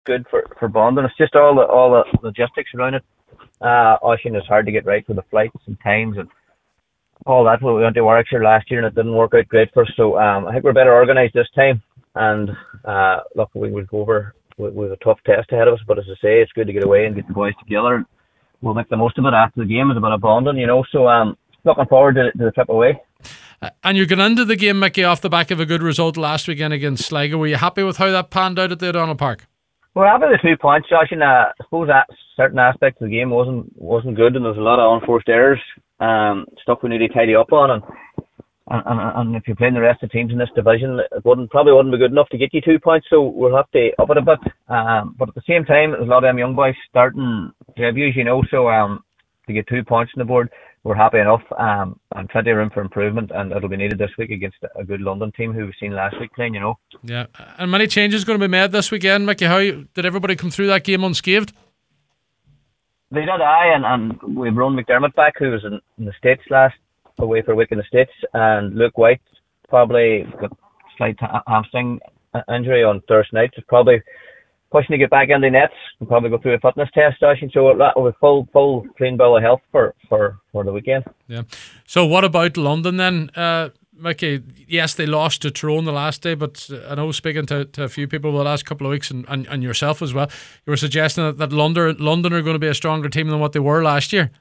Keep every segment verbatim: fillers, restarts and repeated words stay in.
good for for bonding. It's just all the all the logistics around it. Uh, Oisin is hard to get right with the flights and times and all that. We went to Warwickshire last year and it didn't work out great for us. So um, I think we're better organised this time. And uh, look, we will go over with, with a tough test ahead of us. But as I say, it's good to get away and get the boys together. And we'll make the most of it after the game. It's about a bonding, you know. So um, looking forward to, to the trip away. Uh, and you're going into the game, Mickey, off the back of a good result last weekend against Sligo. Were you happy with how that panned out at the O'Donnell Park? We're happy with the two points, Josh. And uh, I suppose that certain aspects of the game wasn't wasn't good, and there was a lot of unforced errors, um, stuff we need to tidy up on. And and, and, and if you're playing the rest of the teams in this division, it wouldn't probably wouldn't be good enough to get you two points. So we'll have to up it a bit. Um, but at the same time, there's a lot of them young boys starting debuts, you know. So um, to get two points on the board, we're happy enough, um, and plenty of room for improvement, and it'll be needed this week against a good London team who we've seen last week playing, you know. Yeah, and many changes going to be made this weekend, Mickey. How did everybody come through that game unscathed? They did, aye, and, and we've Rowan McDermott back, who was in, in the States last, away for a week in the States, and Luke White probably got slight ha- hamstring injury on Thursday night. It's probably pushing to get back in the nets and probably go through a fitness test session. So that will be full, full clean bill of health for, for, for the weekend. Yeah. So what about London then, uh, Mickey? Yes, they lost to Tyrone the last day, but I know speaking to, to a few people over the last couple of weeks, and, and, and yourself as well, you were suggesting that, that London, London are going to be a stronger team than what they were last year.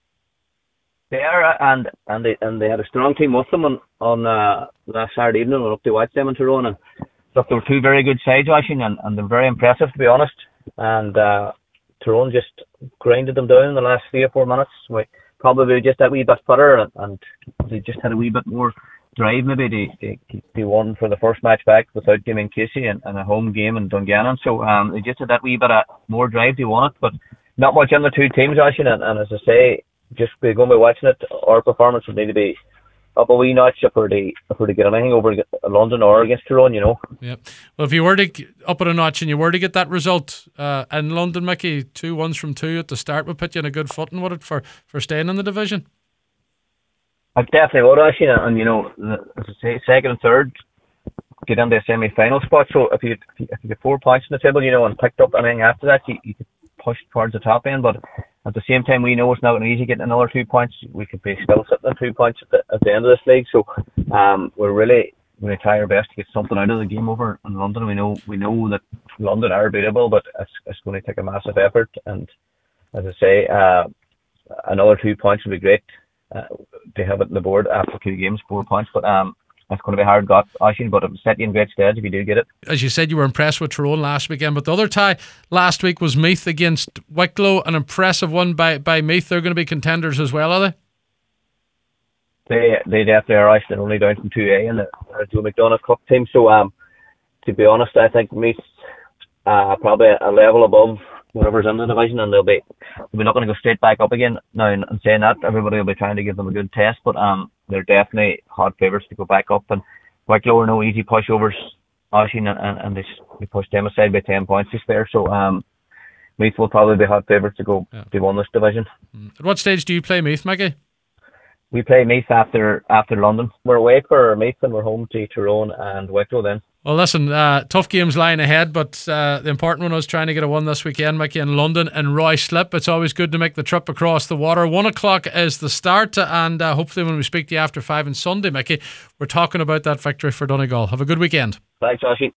They are, and and they and they had a strong team with them on on uh, last Saturday evening. We were up to watch them in Tyrone, and look, they were two very good sides, watching, and, and they're very impressive, to be honest. And uh, Tyrone just grinded them down in the last three or four minutes. We probably just that wee bit better, and, and they just had a wee bit more drive. Maybe they they, they won for the first match back without Damien Casey and, and a home game in Dungannon. So um, they just had that wee bit of more drive. They won it, but not much in the two teams, watching. And, and as I say, just be going to be watching it. Our performance would need to be up a wee notch if we're to, if we're to get anything over London or against Tyrone, you know. Yeah. Well, if you were to up it a notch and you were to get that result uh, in London, Mickey, two ones from two at the start would put you in a good footing, would it, for, for staying in the division? I definitely would, actually. And, you know, as I say, second and third get into a semi-final spot. So if you, if you, if you get four points on the table, you know, and picked up anything after that, you, you could push towards the top end. But at the same time, we know it's not going to be easy getting another two points. We could be still sitting at two points at the, at the end of this league. So um, we're really going to try our best to get something out of the game over in London. We know we know that London are beatable, but it's, it's going to take a massive effort. And as I say, uh, another two points would be great uh, to have it on the board after two games, four points. But um, it's going to be hard got, Oisin, but it will set you in great stead if you do get it. As you said, you were impressed with Tyrone last weekend, but the other tie last week was Meath against Wicklow, an impressive one by, by Meath. They're going to be contenders as well, are they? They they definitely are. Oisin. They're only down from two A in the Joe McDonagh Cup team. So um, to be honest, I think Meath uh, probably a level above whatever's in the division, and they'll be they'll be not going to go straight back up again. Now, in, in saying that, everybody will be trying to give them a good test, but um, they're definitely hot favourites to go back up. And Wicklow are no easy pushovers, Oisin, and, and, and they, they pushed them aside by ten points this year. So um, Meath will probably be hot favourites to go yeah. to win this division. At what stage do you play Meath, Mickey? We play Meath after after London. We're away for Meath and we're home to Tyrone and Wicklow then. Well, listen, uh, tough games lying ahead, but uh, the important one was trying to get a one this weekend, Mickey, in London and Ruislip. It's always good to make the trip across the water. One o'clock is the start, and uh, hopefully when we speak to you after five on Sunday, Mickey, we're talking about that victory for Donegal. Have a good weekend. Thanks, Joshie.